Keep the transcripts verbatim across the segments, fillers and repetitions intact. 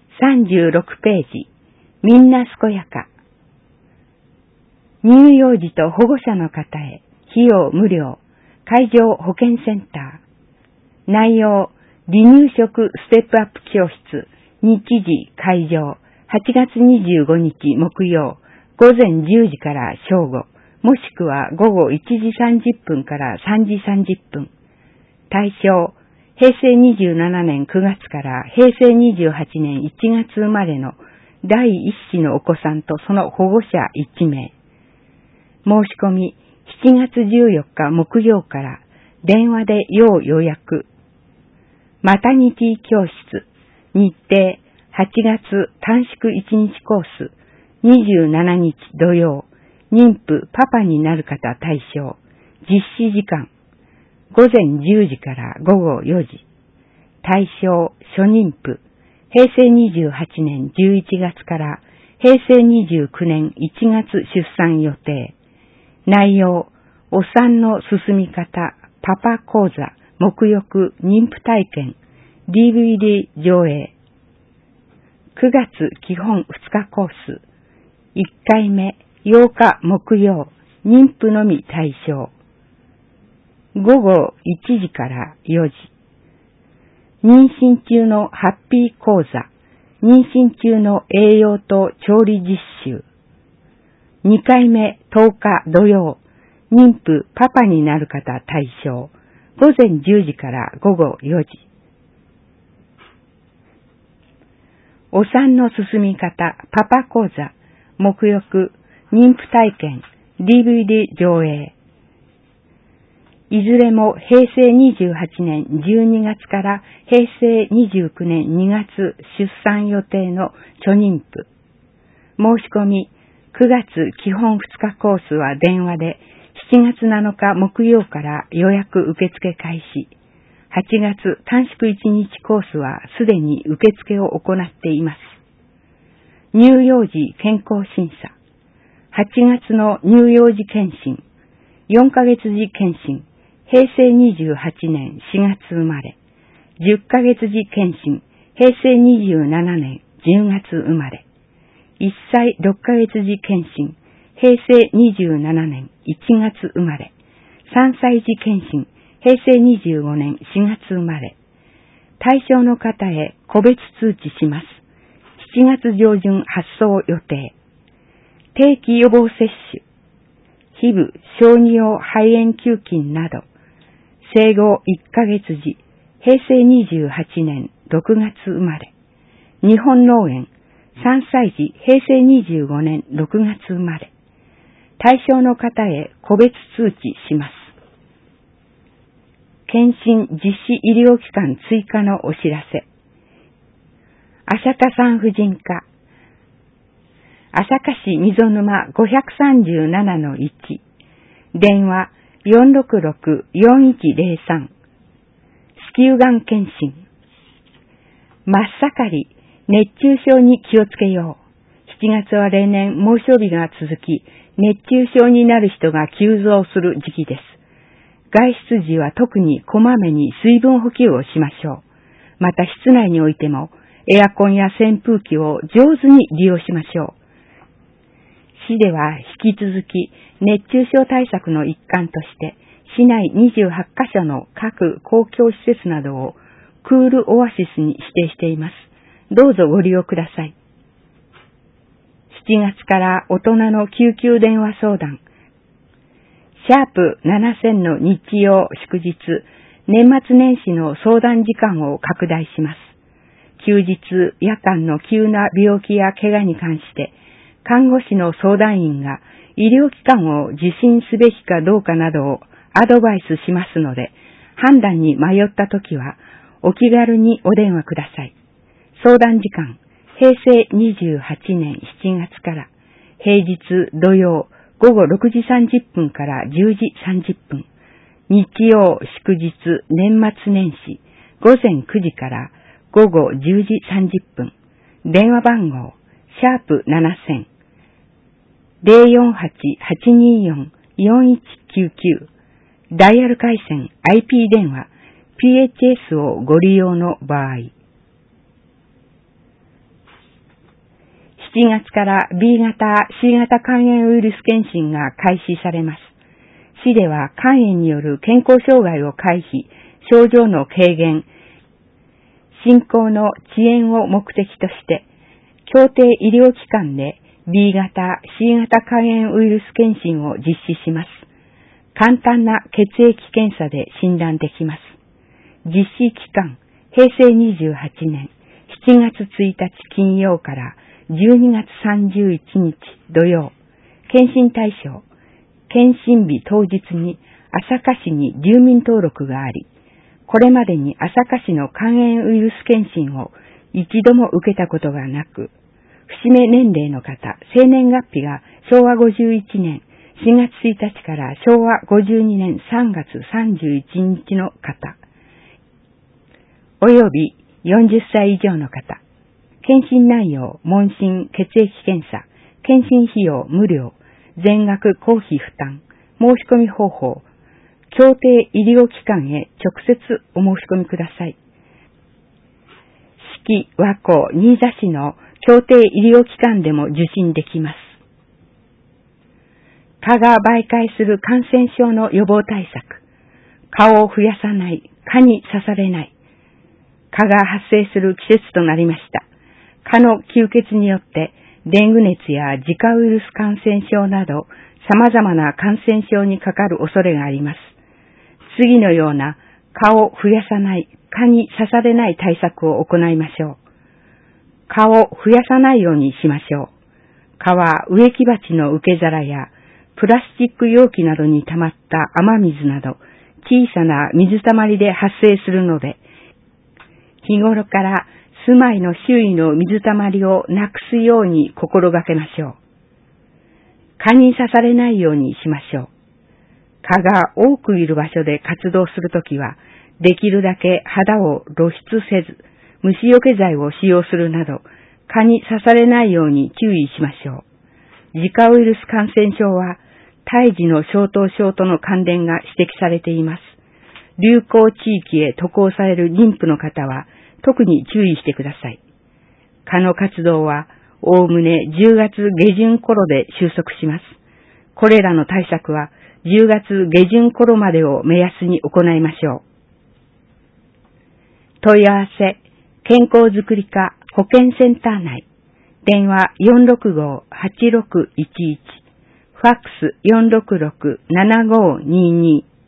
さんじゅうろくページ、みんな健やか。乳幼児と保護者の方へ、費用無料、会場保健センター。内容、離乳食ステップアップ教室、日時会場、はちがつにじゅうごにち木曜、ごぜんじゅうじから正午、もしくはごごいちじさんじゅっぷんからさんじさんじゅっぷん。対象、へいせいにじゅうななねんくがつからへいせいにじゅうはちねんいちがつ生まれのだいいっ子のお子さんとその保護者いちめい。申し込み、しちがつじゅうよっか木曜から電話で要予約。マタニティ教室、日程、はちがつ短縮いちにちコース、にじゅうしちにち土曜、妊婦パパになる方対象、実施時間、ごぜんじゅうじからごごよじ。対象、初妊婦、へいせいにじゅうはちねんじゅういちがつからへいせいにじゅうきゅうねんいちがつ出産予定。内容、お産の進み方、パパ講座、沐浴、妊婦体験、ディーブイディー 上映。くがつ基本ふつかコース。いっかいめ、ようか木曜、妊婦のみ対象。ごごいちじからよじ。妊娠中のハッピー講座、妊娠中の栄養と調理実習。にかいめとおか土曜、妊婦パパになる方対象、ごぜんじゅうじからごごよじ。お産の進み方、パパ講座、沐浴、妊婦体験、ディーブイディー 上映。いずれもへいせいにじゅうはちねんじゅうにがつからへいせいにじゅうきゅうねんにがつ出産予定の初妊婦。申し込み、くがつ基本ふつかコースは電話で、しちがつなのか木曜から予約受付開始。はちがつ短縮いちにちコースはすでに受付を行っています。乳幼児健康審査。はちがつの乳幼児検診。よんかげつ時検診。へいせいにじゅうはちねんしがつ生まれ。じゅっかげつ時検診。へいせいにじゅうななねんじゅうがつ生まれ。いっさいろっかげつ時検診。へいせいにじゅうななねんいちがつ生まれ。さんさい時検診。へいせいにじゅうごねんしがつ生まれ。対象の方へ個別通知します。しちがつじょうじゅん発送予定。定期予防接種。皮膚、小児用肺炎球菌など。生後いっかげつ時、へいせいにじゅうはちねんろくがつ生まれ。日本脳炎、さんさい時、へいせいにじゅうごねんろくがつ生まれ。対象の方へ個別通知します。検診実施医療機関追加のお知らせ。朝霞産婦人科。朝霞市溝沼 ごさんななのいち。電話 よんろくろく よんいちゼロさん。子宮がん検診。真っ盛り、熱中症に気をつけよう。しちがつは例年猛暑日が続き、熱中症になる人が急増する時期です。外出時は特にこまめに水分補給をしましょう。また室内においてもエアコンや扇風機を上手に利用しましょう。市では引き続き熱中症対策の一環として市内にじゅうはちかしょの各公共施設などをクールオアシスに指定しています。どうぞご利用ください。しちがつから大人の救急電話相談。シャープななせんの日曜祝日、年末年始の相談時間を拡大します。休日、夜間の急な病気や怪我に関して、看護師の相談員が医療機関を受診すべきかどうかなどをアドバイスしますので、判断に迷ったときはお気軽にお電話ください。相談時間、へいせいにじゅうはちねんしちがつから、平日土曜ごごろくじさんじゅっぷんからじゅうじさんじゅっぷん、日曜祝日年末年始ごぜんくじからごごじゅうじさんじゅっぷん、電話番号、シャープななせん、ゼロよんはち はちにーよん よんいちきゅうきゅう、ダイヤル回線 アイピー 電話、ピーエイチエス をご利用の場合。 しちがつから ビー 型 C 型肝炎ウイルス検診が開始されます。市では肝炎による健康障害を回避、症状の軽減、進行の遅延を目的として、協定医療機関で ビー 型 C 型肝炎ウイルス検診を実施します。簡単な血液検査で診断できます。実施期間、へいせいにじゅうはちねんしちがつついたち金曜からじゅうにがつさんじゅういちにち土曜。検診対象、検診日当日に朝霞市に住民登録があり、これまでに朝霞市の肝炎ウイルス検診を一度も受けたことがなく、節目年齢の方、生年月日がしょうわごじゅういちねんしがつついたちからしょうわごじゅうにねんさんがつさんじゅういちにちの方、およびよんじゅっさい以上の方、検診内容、問診、血液検査、検診費用無料、全額公費負担、申し込み方法、協定医療機関へ直接お申し込みください。市木和光新座市の協定医療機関でも受診できます。蚊が媒介する感染症の予防対策、蚊を増やさない、蚊に刺されない、蚊が発生する季節となりました。蚊の吸血によってデング熱やジカウイルス感染症など様々な感染症にかかる恐れがあります。次のような蚊を増やさない、蚊に刺されない対策を行いましょう。蚊を増やさないようにしましょう。蚊は植木鉢の受け皿やプラスチック容器などに溜まった雨水など小さな水たまりで発生するので、日頃から住まいの周囲の水たまりをなくすように心がけましょう。蚊に刺されないようにしましょう。蚊が多くいる場所で活動するときは、できるだけ肌を露出せず、虫除け剤を使用するなど、蚊に刺されないように注意しましょう。ジカウイルス感染症は、胎児の小頭症との関連が指摘されています。流行地域へ渡航される妊婦の方は、特に注意してください。蚊の活動は、おおむねじゅうがつげじゅん頃で収束します。これらの対策は、じゅうがつげじゅん頃までを目安に行いましょう。問い合わせ、健康づくり課保健センター内、電話 よんろくごーはちろくいちいち、ファックス よんろくろく ななごーにーにー。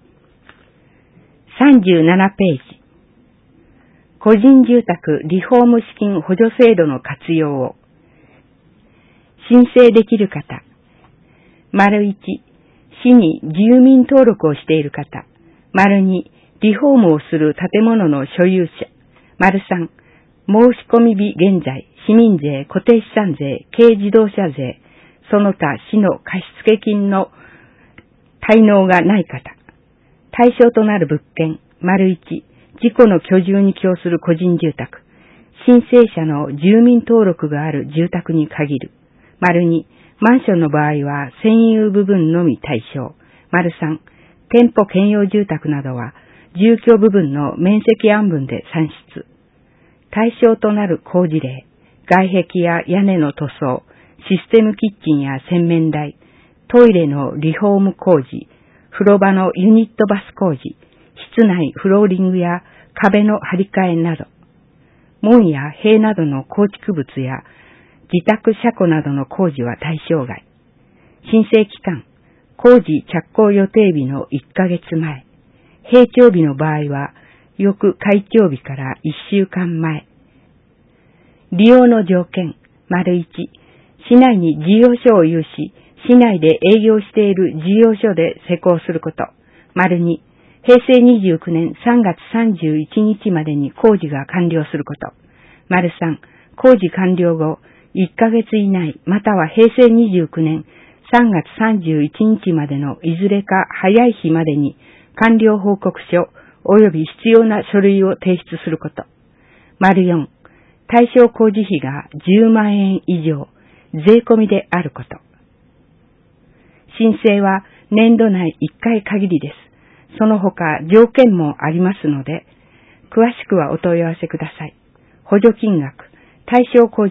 さんじゅうななページ。個人住宅リフォーム資金補助制度の活用を。申請できる方。丸いち、市に住民登録をしている方。丸に、リフォームをする建物の所有者。丸さん、申し込み日現在、市民税、固定資産税、軽自動車税、その他市の貸付金の滞納がない方。対象となる物件。丸いち、自己の居住に供する個人住宅。申請者の住民登録がある住宅に限る。丸に、マンションの場合は占有部分のみ対象。丸さん、店舗兼用住宅などは住居部分の面積案分で算出。対象となる工事例、外壁や屋根の塗装、システムキッチンや洗面台、トイレのリフォーム工事、風呂場のユニットバス工事、室内フローリングや壁の張り替えなど、門や塀などの構築物や自宅車庫などの工事は対象外。申請期間、工事着工予定日のいっかげつまえ。閉庁日の場合は、翌開庁日からいっしゅうかんまえ。利用の条件、丸いち、市内に事業所を有し、市内で営業している事業所で施工すること。丸に、へいせいにじゅうきゅうねんさんがつさんじゅういちにちまでに工事が完了すること。丸さん、工事完了後、いっかげつ以内、またはへいせいにじゅうきゅうねんさんがつさんじゅういちにちまでのいずれか早い日までに完了報告書及び必要な書類を提出すること。丸よん、対象工事費がじゅうまんえん以上、税込みであること。申請は年度内いっかい限りです。その他条件もありますので、詳しくはお問い合わせください。補助金額、対象工事費、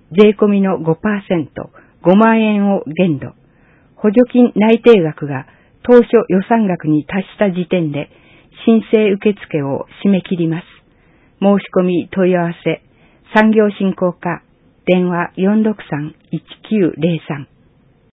税込みの ごパーセント、ごまんえんを限度。補助金内定額が当初予算額に達した時点で申請受付を締め切ります。申し込み問い合わせ、産業振興課、電話 よんろくさん いちきゅうゼロさん。